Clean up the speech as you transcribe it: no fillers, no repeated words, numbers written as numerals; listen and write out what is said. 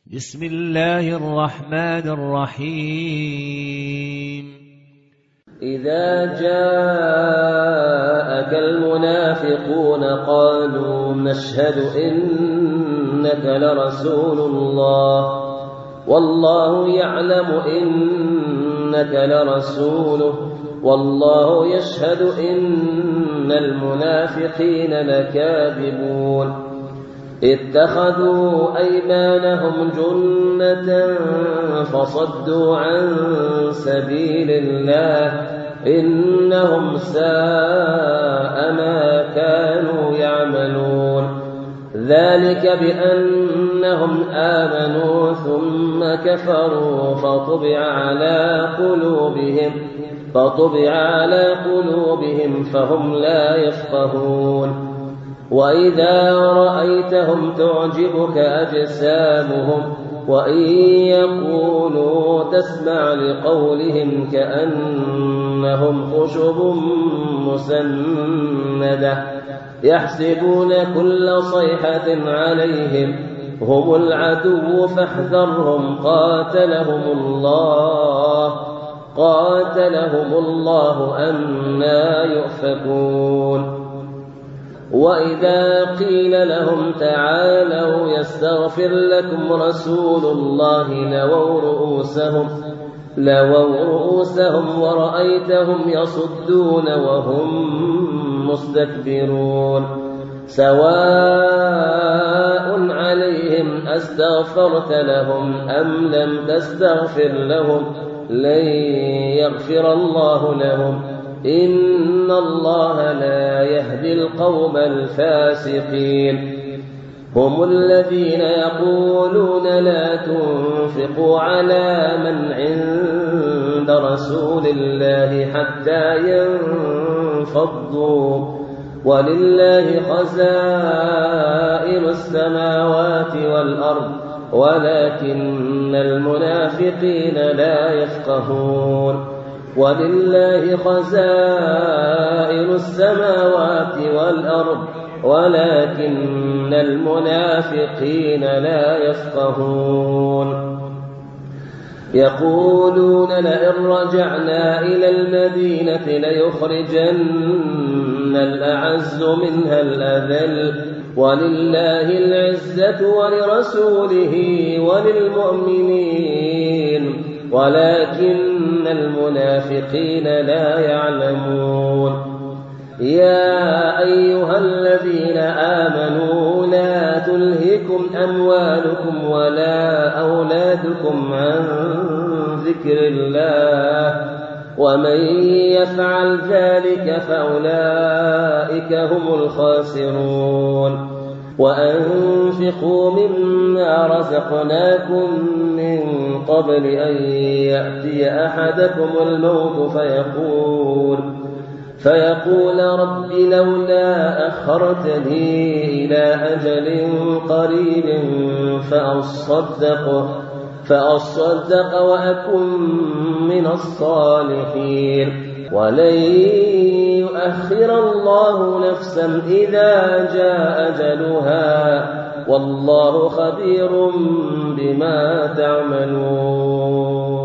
بسم الله الرحمن الرحيم. إذا جاءك المنافقون قالوا نشهد إنك لرسول الله والله يعلم إنك لرسوله والله يشهد إن المنافقين لكاذبون اتخذوا أيمانهم جنة فصدوا عن سبيل الله إنهم ساء ما كانوا يعملون ذلك بأنهم آمنوا ثم كفروا فطبع على قلوبهم فهم لا يفقهون وإذا رأيتهم تعجبك أجسامهم وإن يقولوا تسمع لقولهم كأنهم خشب مسندة يحسبون كل صيحة عليهم هم العدو فاحذرهم قاتلهم الله أنى يؤفكون وإذا قيل لهم تعالوا يستغفر لكم رسول الله لووا رؤوسهم ورأيتهم يصدون وهم مستكبرون سواء عليهم أستغفرت لهم أم لم تستغفر لهم لن يغفر الله لهم إن الله لا يهدي القوم الفاسقين هم الذين يقولون لا تنفقوا على من عند رسول الله حتى ينفضوا ولله خزائن السماوات والأرض ولكن المنافقين لا يفقهون ولله خزائن السماوات والأرض ولكن المنافقين لا يفقهون يقولون لئن رجعنا إلى المدينة ليخرجن الأعز منها الأذل ولله العزة ولرسوله وللمؤمنين ولكن المنافقين لا يعلمون يا أيها الذين آمنوا لا تلهكم أموالكم ولا أولادكم عن ذكر الله ومن يفعل ذلك فأولئك هم الخاسرون وأنفقوا مما رزقناكم من قبل أن يأتي أحدكم الموت فيقول رب لولا أخرتني إلى أجل قريب فأصدق وأكن من الصالحين ولن يؤخر الله نفسا إذا جاء أجلها والله خبير بما تعملون.